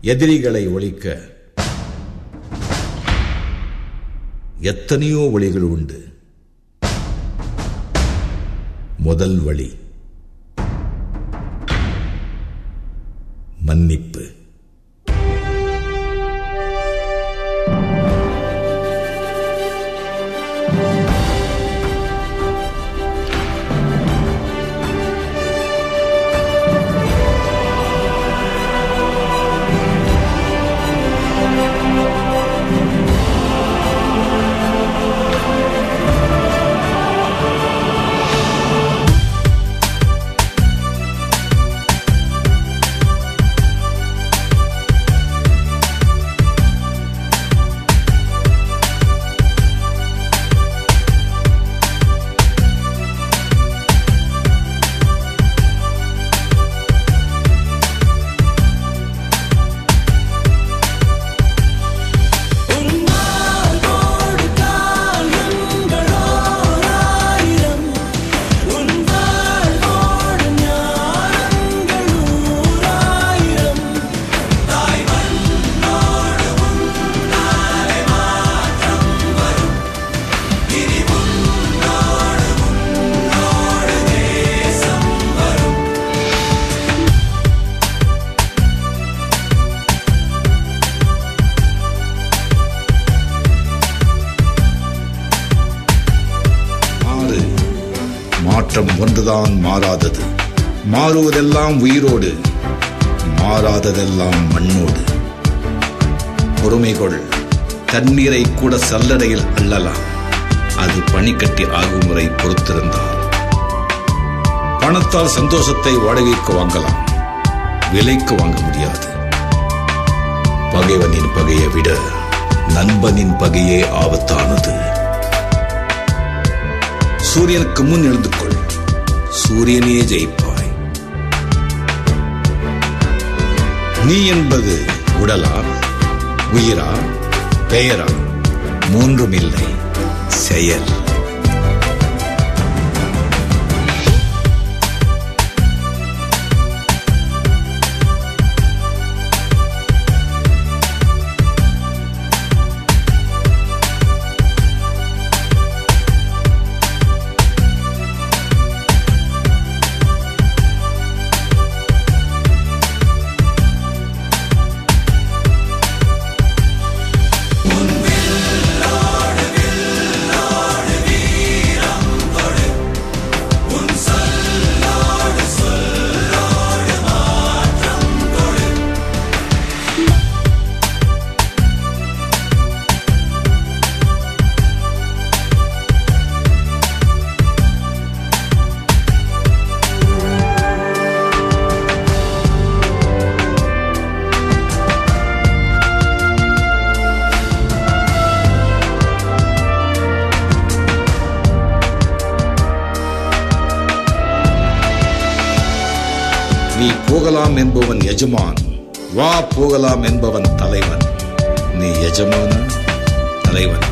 எதிரிகளை ஒழிக்க எத்தனையோ வழிகள் உண்டு. முதல் வழி மன்னிப்பு. மாற்றம் ஒன்றுதான் மாறாதது. மாறுவதெல்லாம் உயிரோடு, மாறாததெல்லாம் மண்ணோடு. பொறுமை கொள். தண்ணீரை கூட சல்லடையில் அள்ளலாம். அது பனிக்கட்டி ஆகும் வரை பொறுத்திருந்தால். பணத்தால் சந்தோஷத்தை வாடகைக்கு வாங்கலாம், விலைக்கு வாங்க முடியாது. பகைவனின் பகையை விட நண்பனின் பகையே ஆபத்தானது. சூரியனுக்கு முன் எழுந்து கொள், சூரியனே ஜெயிப்பாய். நீ என்பது உடலா, உயிரா, பெயரா? மூன்றுமில்லை, செயல். நீ போகலாம் என்பவன் எஜமான், வா போகலாம் என்பவன் தலைவன். நீ எஜமான தலைவன்.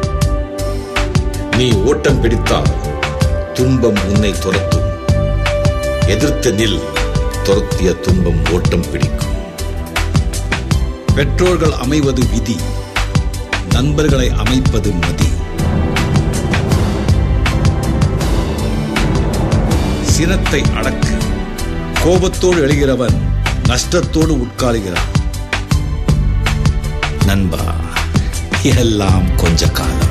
நீ ஓட்டம் பிடித்தால் துன்பம் உன்னை துரத்தும். எதிர்த்து நில், துரத்திய துன்பம் ஓட்டம் பிடிக்கும். பெற்றோர்கள் அமைவது விதி, நண்பர்களை அமைப்பது மதி. சினத்தை அடக்கு. கோபத்தோடு எழுகிறவன் நஷ்டத்தோடு உட்காருகிறான். நண்பா, எல்லாம் கொஞ்ச காலம்.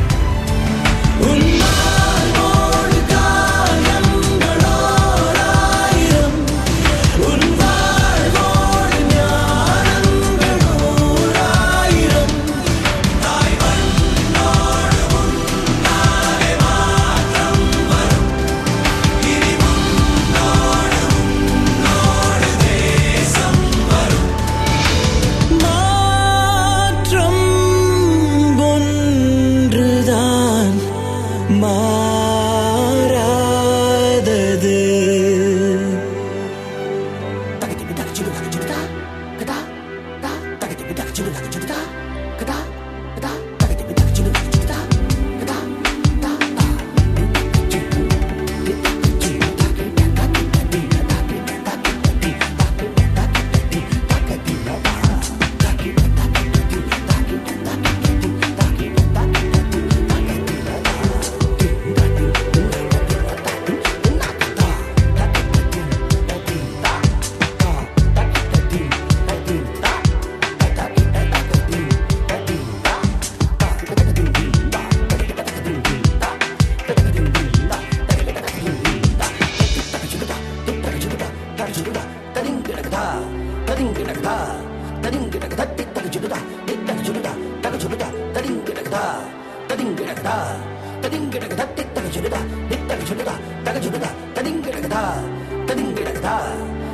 ததிங்கிடகதா ததிங்கிடகதா